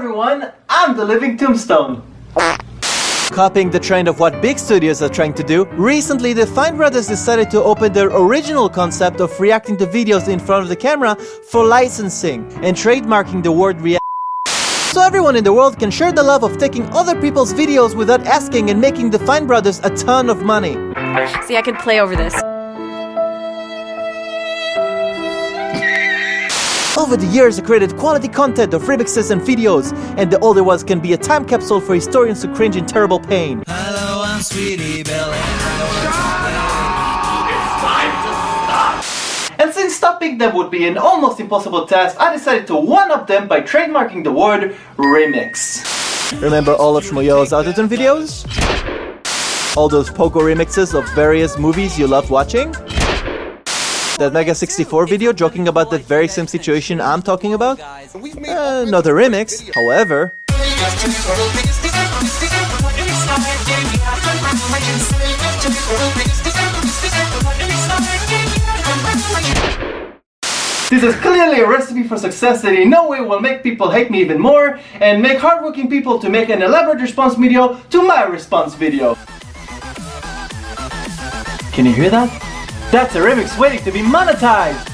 everyone, I'm the Living Tombstone. Copying the trend of what big studios are trying to do, recently the Fine Brothers decided to open their original concept of reacting to videos in front of the camera for licensing and trademarking the word react. So everyone in the world can share the love of taking other people's videos without asking and making the Fine Brothers a ton of money. See, I could play over this. Over the years, I created quality content of remixes and videos, and the older ones can be a time capsule for historians to cringe in terrible pain. Hello, I'm Sweetie Belle. And since stopping them would be an almost impossible task, I decided to one-up them by trademarking the word remix. Remember all of Shmuel's Autotune videos? All those Pogo remixes of various movies you loved watching? That Mega 64 video joking about the very same situation I'm talking about? Not a remix, however. This is clearly a recipe for success that in no way will make people hate me even more and make hardworking people to make an elaborate response video to my response video. Can you hear that? That's a remix waiting to be monetized!